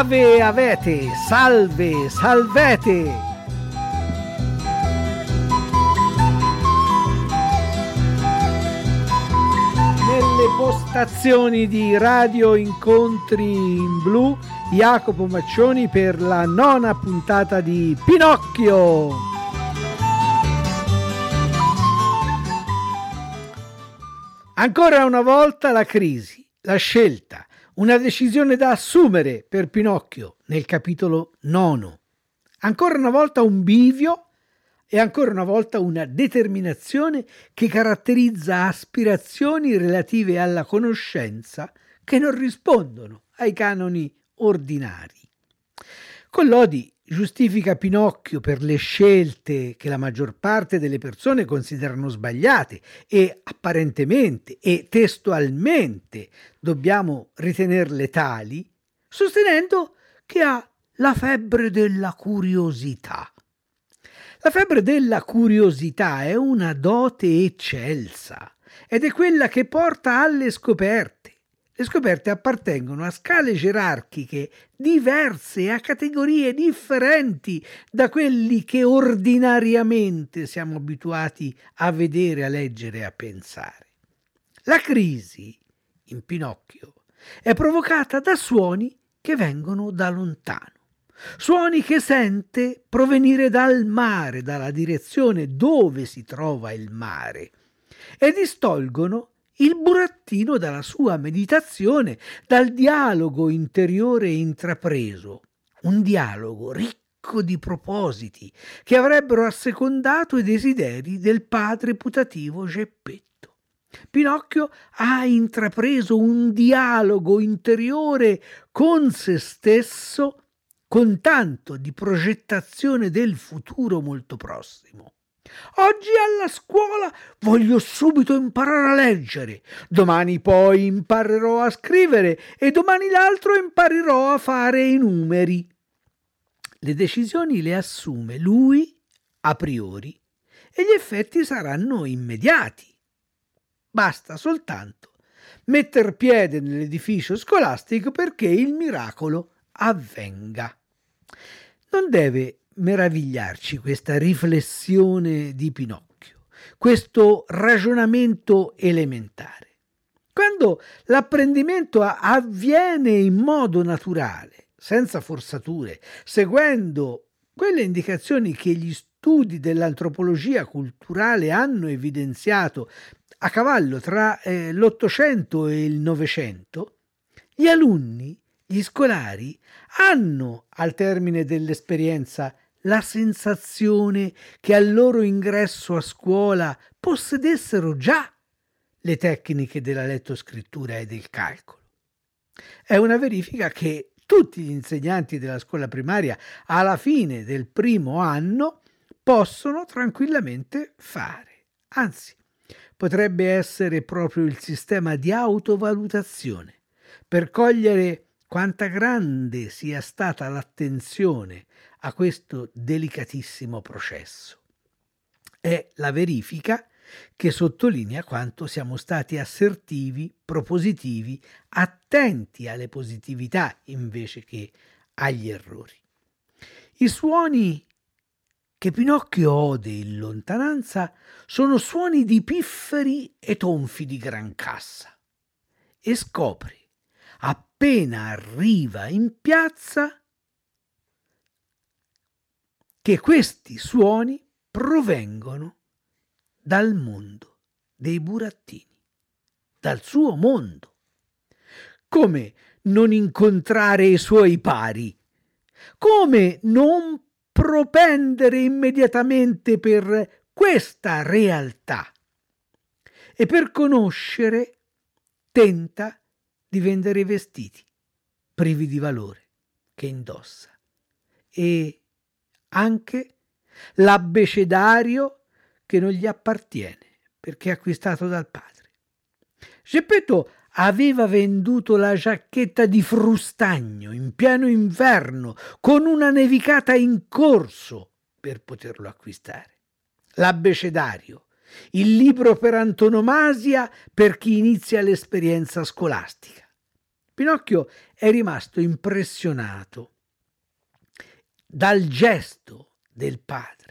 Ave avete, salve, salvete. Nelle postazioni di Radio Incontri in Blu, Jacopo Maccioni per la 9ª puntata di Pinocchio. Ancora una volta la crisi, la scelta, una decisione da assumere per Pinocchio nel capitolo 9. Ancora una volta un bivio e ancora una volta una determinazione che caratterizza aspirazioni relative alla conoscenza che non rispondono ai canoni ordinari. Collodi giustifica Pinocchio per le scelte che la maggior parte delle persone considerano sbagliate e apparentemente e testualmente dobbiamo ritenerle tali, sostenendo che ha la febbre della curiosità. La febbre della curiosità è una dote eccelsa ed è quella che porta alle scoperte. Le scoperte appartengono a scale gerarchiche diverse, a categorie differenti da quelli che ordinariamente siamo abituati a vedere, a leggere e a pensare. La crisi, in Pinocchio, è provocata da suoni che vengono da lontano. Suoni che sente provenire dal mare, dalla direzione dove si trova il mare, e distolgono il burattino dalla sua meditazione, dal dialogo interiore intrapreso, un dialogo ricco di propositi che avrebbero assecondato i desideri del padre putativo Geppetto. Pinocchio ha intrapreso un dialogo interiore con se stesso, con tanto di progettazione del futuro molto prossimo. Oggi alla scuola voglio subito imparare a leggere, domani poi imparerò a scrivere e domani l'altro imparerò a fare i numeri. Le decisioni le assume lui a priori e gli effetti saranno immediati. Basta soltanto metter piede nell'edificio scolastico perché il miracolo avvenga. Non deve meravigliarci questa riflessione di Pinocchio, questo ragionamento elementare. Quando l'apprendimento avviene in modo naturale, senza forzature, seguendo quelle indicazioni che gli studi dell'antropologia culturale hanno evidenziato a cavallo tra l'Ottocento e il Novecento, gli alunni, gli scolari, hanno al termine dell'esperienza la sensazione che al loro ingresso a scuola possedessero già le tecniche della lettoscrittura e del calcolo. È una verifica che tutti gli insegnanti della scuola primaria alla fine del primo anno possono tranquillamente fare. Anzi, potrebbe essere proprio il sistema di autovalutazione per cogliere quanta grande sia stata l'attenzione a questo delicatissimo processo. È la verifica che sottolinea quanto siamo stati assertivi, propositivi, attenti alle positività invece che agli errori. I suoni che Pinocchio ode in lontananza sono suoni di pifferi e tonfi di gran cassa e scopre, appena arriva in piazza, che questi suoni provengono dal mondo dei burattini, dal suo mondo. Come non incontrare i suoi pari? Come non propendere immediatamente per questa realtà? E per conoscere tenta di vendere i vestiti privi di valore che indossa e anche l'abbecedario che non gli appartiene perché è acquistato dal padre. Geppetto aveva venduto la giacchetta di frustagno in pieno inverno con una nevicata in corso per poterlo acquistare. L'abbecedario, il libro per antonomasia per chi inizia l'esperienza scolastica. Pinocchio è rimasto impressionato dal gesto del padre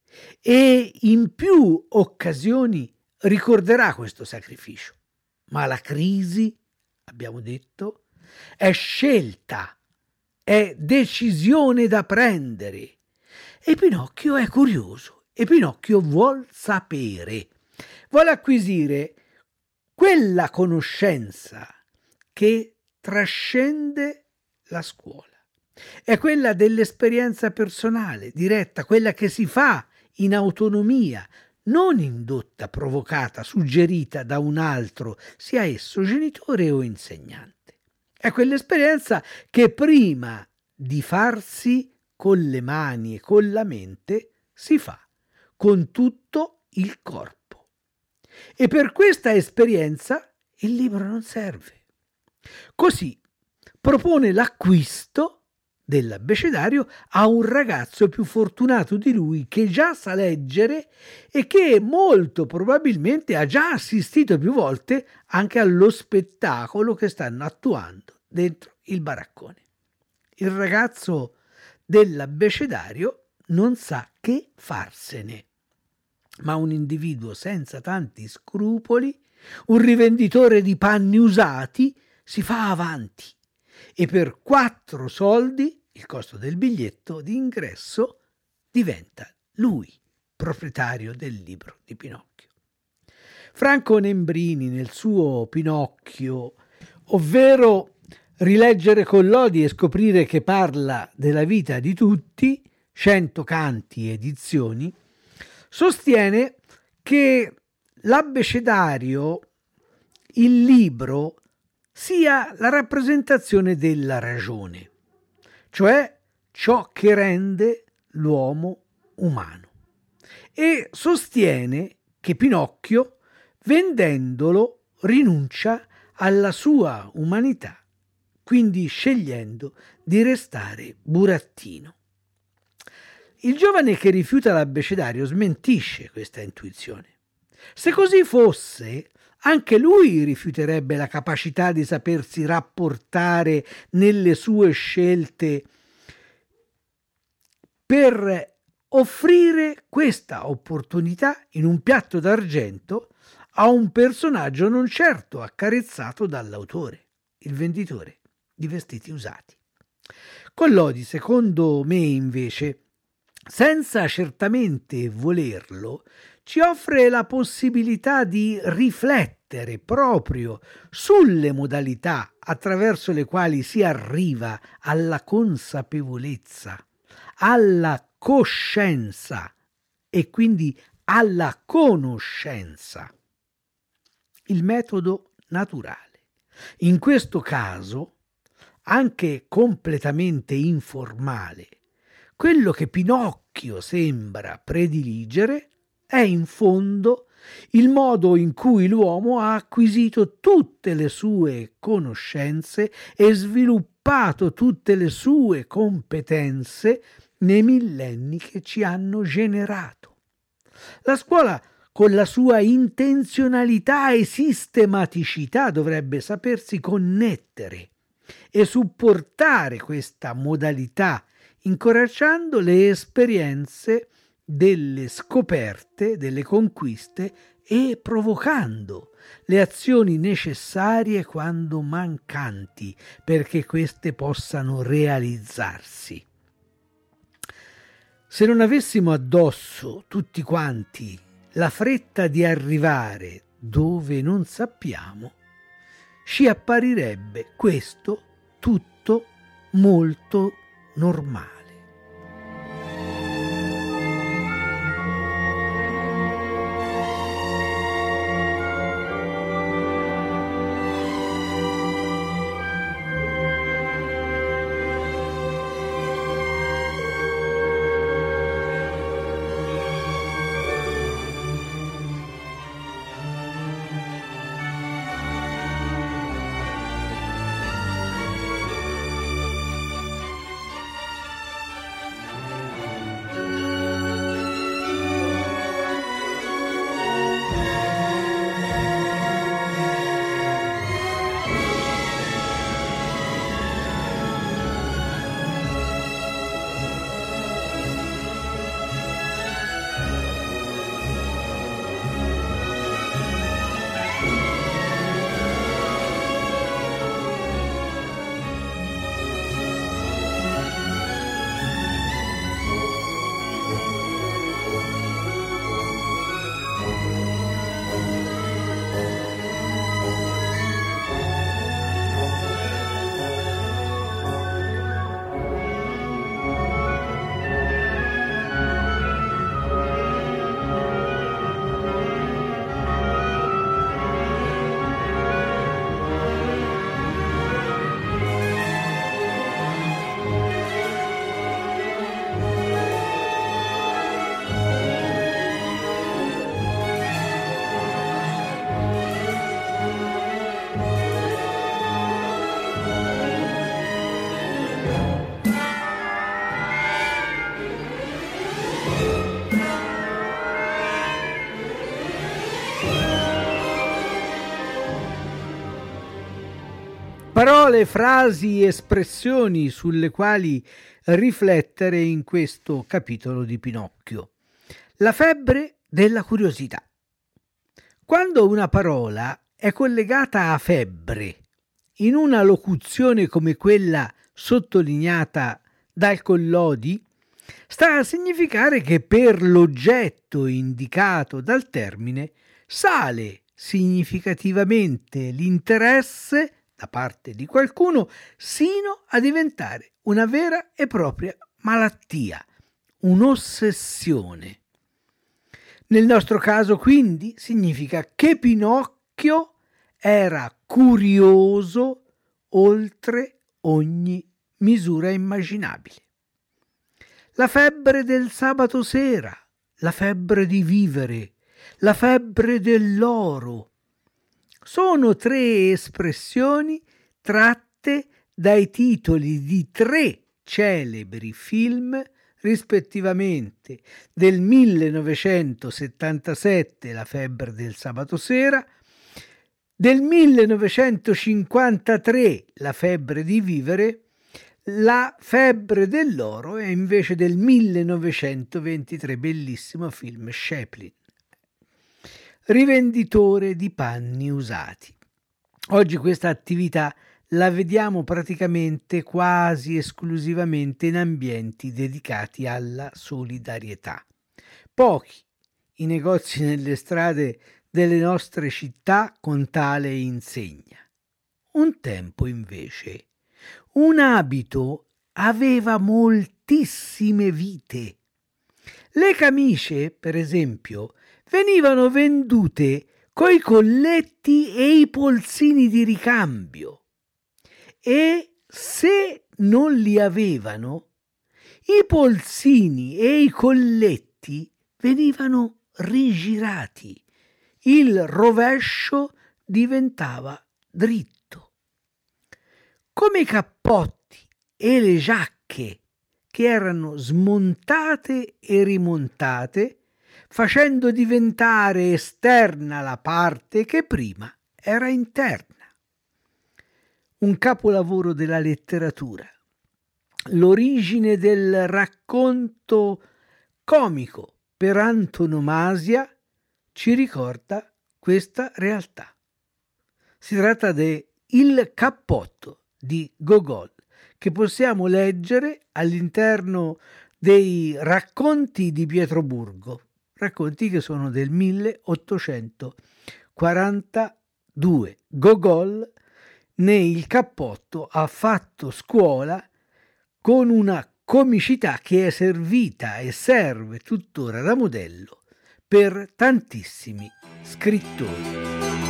e in più occasioni ricorderà questo sacrificio. Ma la crisi, abbiamo detto, è scelta, è decisione da prendere. E Pinocchio è curioso e Pinocchio vuol sapere, vuole acquisire quella conoscenza che trascende la scuola. È quella dell'esperienza personale, diretta, quella che si fa in autonomia, non indotta, provocata, suggerita da un altro, sia esso genitore o insegnante. È quell'esperienza che prima di farsi con le mani e con la mente si fa con tutto il corpo. E per questa esperienza il libro non serve. Così propone l'acquisto dell'abbecedario a un ragazzo più fortunato di lui che già sa leggere e che molto probabilmente ha già assistito più volte anche allo spettacolo che stanno attuando dentro il baraccone. Il ragazzo dell'abbecedario non sa che farsene, ma un individuo senza tanti scrupoli, un rivenditore di panni usati, si fa avanti e per 4 soldi, il costo del biglietto di ingresso, diventa lui proprietario del libro di Pinocchio. Franco Nembrini nel suo Pinocchio, ovvero rileggere con lodi e scoprire che parla della vita di tutti, 100 canti edizioni, sostiene che l'abbecedario, il libro, sia la rappresentazione della ragione, cioè ciò che rende l'uomo umano, e sostiene che Pinocchio, vendendolo, rinuncia alla sua umanità, quindi scegliendo di restare burattino. Il giovane che rifiuta l'abbecedario smentisce questa intuizione. Se così fosse, anche lui rifiuterebbe la capacità di sapersi rapportare nelle sue scelte per offrire questa opportunità in un piatto d'argento a un personaggio non certo accarezzato dall'autore, il venditore di vestiti usati. Collodi, secondo me, invece, senza certamente volerlo, ci offre la possibilità di riflettere proprio sulle modalità attraverso le quali si arriva alla consapevolezza, alla coscienza e quindi alla conoscenza. Il metodo naturale, in questo caso anche completamente informale, quello che Pinocchio sembra prediligere è in fondo il modo in cui l'uomo ha acquisito tutte le sue conoscenze e sviluppato tutte le sue competenze nei millenni che ci hanno generato. La scuola, con la sua intenzionalità e sistematicità, dovrebbe sapersi connettere e supportare questa modalità, incoraggiando le esperienze delle scoperte, delle conquiste e provocando le azioni necessarie quando mancanti perché queste possano realizzarsi. Se non avessimo addosso tutti quanti la fretta di arrivare dove non sappiamo, ci apparirebbe questo tutto molto normale. parole, frasi, espressioni sulle quali riflettere in questo capitolo di Pinocchio. La febbre della curiosità. Quando una parola è collegata a febbre, in una locuzione come quella sottolineata dal Collodi, sta a significare che per l'oggetto indicato dal termine sale significativamente l'interesse da parte di qualcuno sino a diventare una vera e propria malattia, un'ossessione. Nel nostro caso, quindi, significa che Pinocchio era curioso oltre ogni misura immaginabile. La febbre del sabato sera, la febbre di vivere, la febbre dell'oro. Sono 3 espressioni tratte dai titoli di 3 celebri film, rispettivamente del 1977 La febbre del sabato sera, del 1953 La febbre di vivere. La febbre dell'oro è invece del 1923, bellissimo film Chaplin. Rivenditore di panni usati. Oggi questa attività la vediamo praticamente quasi esclusivamente in ambienti dedicati alla solidarietà. Pochi i negozi nelle strade delle nostre città con tale insegna. Un tempo invece un abito aveva moltissime vite. Le camicie, per esempio, venivano vendute coi colletti e i polsini di ricambio, e se non li avevano, i polsini e i colletti venivano rigirati, il rovescio diventava dritto. Come i cappotti e le giacche che erano smontate e rimontate, facendo diventare esterna la parte che prima era interna. Un capolavoro della letteratura. L'origine del racconto comico per antonomasia ci ricorda questa realtà. Si tratta di Il cappotto di Gogol, che possiamo leggere all'interno dei racconti di Pietroburgo, racconti che sono del 1842. Gogol nel cappotto ha fatto scuola con una comicità che è servita e serve tuttora da modello per tantissimi scrittori.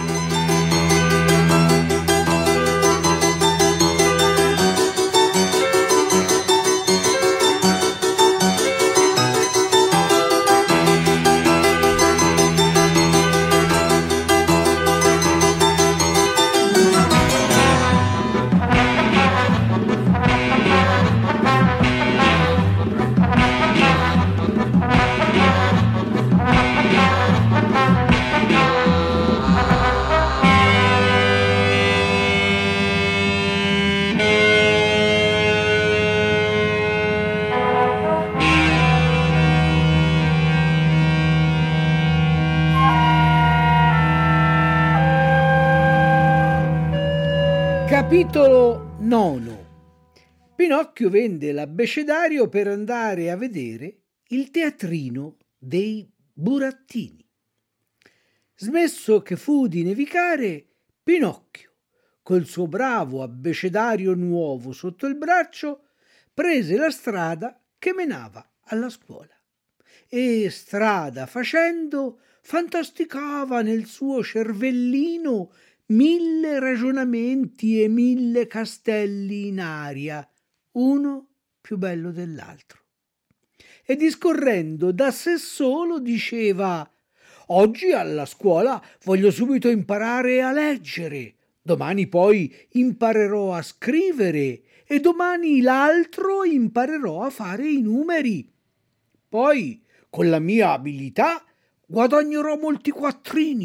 Capitolo 9. Pinocchio vende l'abbecedario per andare a vedere il teatrino dei burattini. Smesso che fu di nevicare, Pinocchio, col suo bravo abbecedario nuovo sotto il braccio, prese la strada che menava alla scuola e, strada facendo, fantasticava nel suo cervellino 1000 ragionamenti e 1000 castelli in aria, uno più bello dell'altro. E discorrendo da sé solo diceva: oggi alla scuola voglio subito imparare a leggere, domani poi imparerò a scrivere e domani l'altro imparerò a fare i numeri. Poi, con la mia abilità, guadagnerò molti quattrini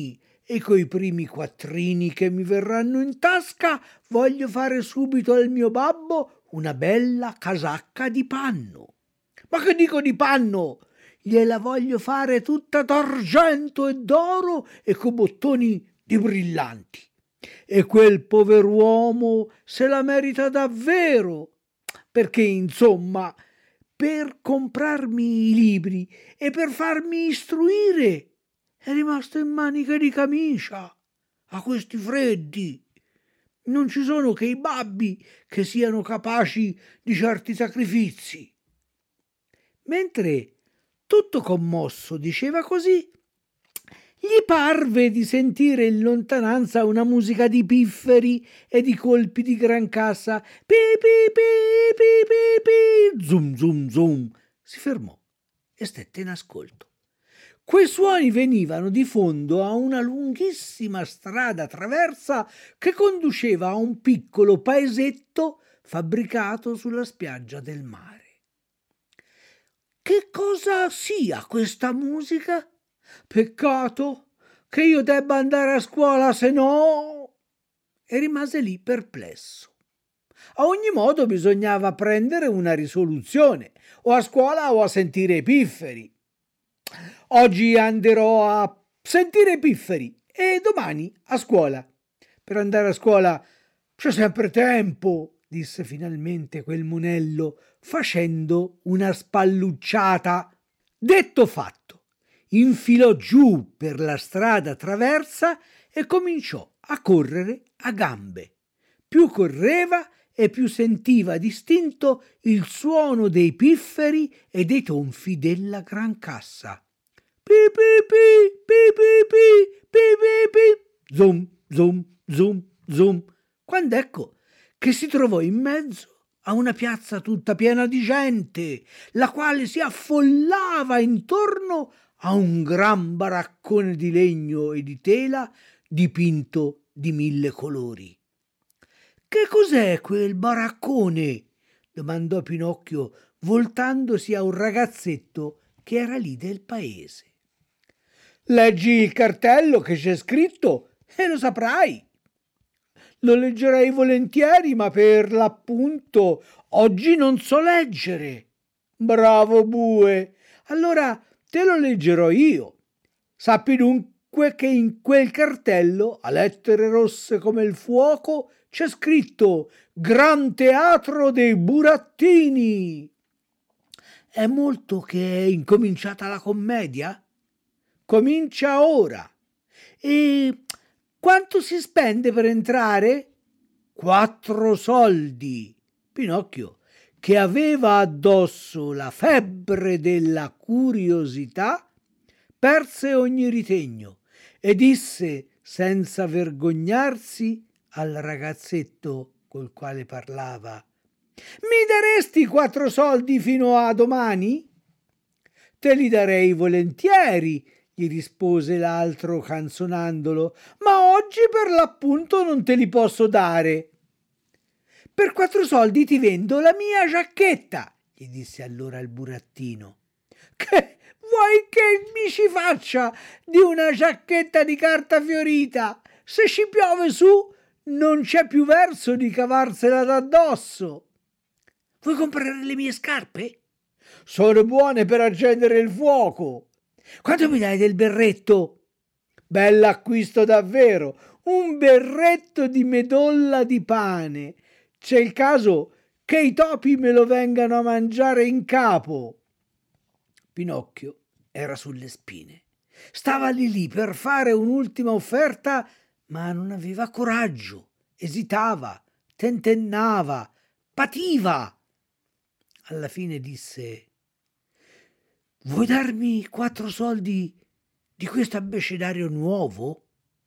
e coi primi quattrini che mi verranno in tasca voglio fare subito al mio babbo una bella casacca di panno. Ma che dico di panno? Gliela voglio fare tutta d'argento e d'oro e con bottoni di brillanti. E quel pover'uomo se la merita davvero, perché insomma, per comprarmi i libri e per farmi istruire è rimasto in manica di camicia a questi freddi. Non ci sono che i babbi che siano capaci di certi sacrifici. Mentre, tutto commosso, diceva così, gli parve di sentire in lontananza una musica di pifferi e di colpi di grancassa. Pi pi pi pi pi pi. Zum zum zum. Si fermò e stette in ascolto. Quei suoni venivano di fondo a una lunghissima strada traversa che conduceva a un piccolo paesetto fabbricato sulla spiaggia del mare. Che cosa sia questa musica? Peccato che io debba andare a scuola, se no... E rimase lì perplesso. A ogni modo bisognava prendere una risoluzione, o a scuola o a sentire i pifferi. Oggi anderò a sentire i pifferi e domani a scuola. Per andare a scuola c'è sempre tempo, disse finalmente quel monello, facendo una spallucciata. Detto fatto, infilò giù per la strada traversa e cominciò a correre a gambe. Più correva e più sentiva distinto il suono dei pifferi e dei tonfi della grancassa. Pi pi pi, pi pi pi, pi pi pi, zum zum zum zum, quando ecco che si trovò in mezzo a una piazza tutta piena di gente, la quale si affollava intorno a un gran baraccone di legno e di tela dipinto di 1000 colori. Che cos'è quel baraccone? Domandò Pinocchio, voltandosi a un ragazzetto che era lì del paese. Leggi il cartello che c'è scritto e lo saprai. Lo leggerei volentieri, ma per l'appunto oggi non so leggere. Bravo bue, allora te lo leggerò io. Sappi dunque che in quel cartello, a lettere rosse come il fuoco, c'è scritto Gran Teatro dei Burattini. È molto che è incominciata la commedia? Comincia ora. E quanto si spende per entrare? 4 soldi. Pinocchio, che aveva addosso la febbre della curiosità, perse ogni ritegno e disse senza vergognarsi al ragazzetto col quale parlava: mi daresti 4 soldi fino a domani? Te li darei volentieri, gli rispose l'altro canzonandolo, ma oggi per l'appunto non te li posso dare. Per 4 soldi ti vendo la mia giacchetta, gli disse allora il burattino. Che vuoi che mi ci faccia di una giacchetta di carta fiorita? Se ci piove su non c'è più verso di cavarsela d'addosso. Vuoi comprare le mie scarpe? Sono buone per accendere il fuoco. Quanto mi dai del berretto? Bell'acquisto davvero, un berretto di medolla di pane. C'è il caso che i topi me lo vengano a mangiare in capo. Pinocchio era sulle spine. Stava lì per fare un'ultima offerta, ma non aveva coraggio. Esitava, tentennava, pativa. Alla fine disse: vuoi darmi 4 soldi di questo abbecedario nuovo?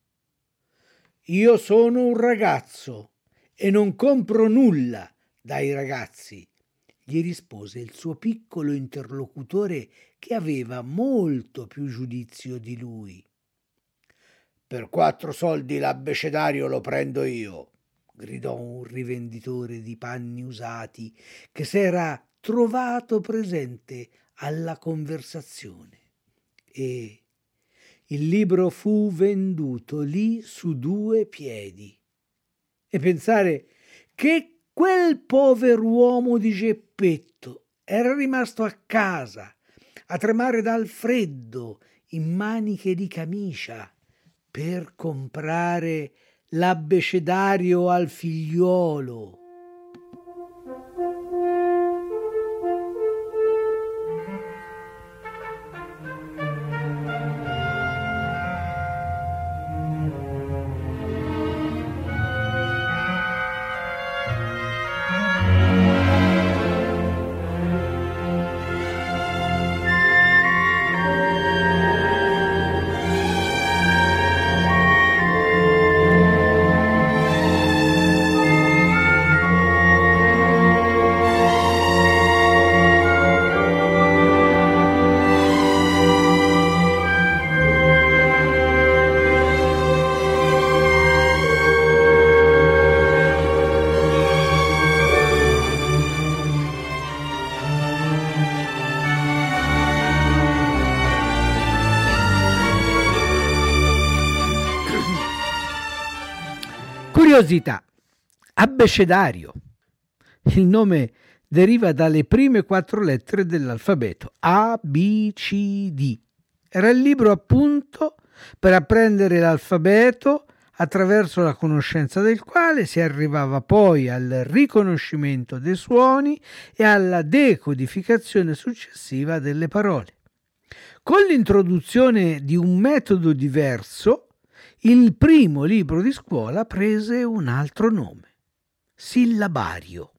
Io sono un ragazzo e non compro nulla dai ragazzi, gli rispose il suo piccolo interlocutore che aveva molto più giudizio di lui. Per 4 soldi l'abbecedario lo prendo io, gridò un rivenditore di panni usati che s'era trovato presente alla conversazione. E Il libro fu venduto lì su 2 piedi. E pensare che quel pover'uomo di Geppetto era rimasto a casa a tremare dal freddo in maniche di camicia per comprare l'abbecedario al figliuolo. Curiosità. Abbecedario. Il nome deriva dalle prime 4 lettere dell'alfabeto, A, B, C, D. Era il libro appunto per apprendere l'alfabeto, attraverso la conoscenza del quale si arrivava poi al riconoscimento dei suoni e alla decodificazione successiva delle parole. Con l'introduzione di un metodo diverso, il primo libro di scuola prese un altro nome, sillabario,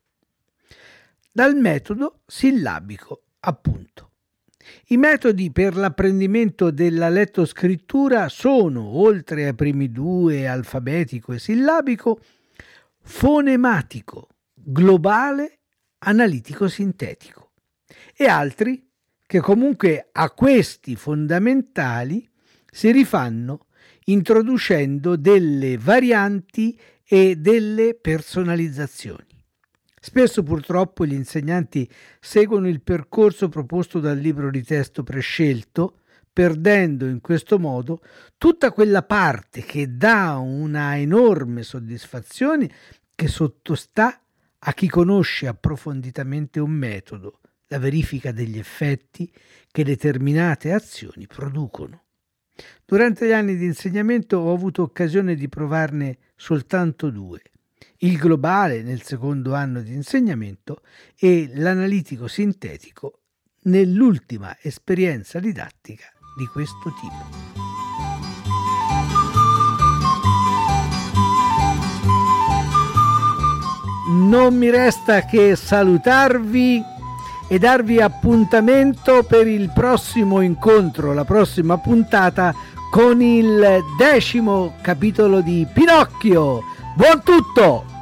dal metodo sillabico, appunto. I metodi per l'apprendimento della lettoscrittura sono, oltre ai primi 2, alfabetico e sillabico, fonematico, globale, analitico-sintetico, e altri che comunque a questi fondamentali si rifanno introducendo delle varianti e delle personalizzazioni. Spesso purtroppo gli insegnanti seguono il percorso proposto dal libro di testo prescelto, perdendo in questo modo tutta quella parte che dà una enorme soddisfazione, che sottostà a chi conosce approfonditamente un metodo, la verifica degli effetti che determinate azioni producono. Durante gli anni di insegnamento ho avuto occasione di provarne soltanto 2, il globale nel secondo anno di insegnamento e l'analitico sintetico nell'ultima esperienza didattica di questo tipo. Non mi resta che salutarvi e darvi appuntamento per il prossimo incontro, la prossima puntata con il 10° capitolo di Pinocchio. Buon tutto!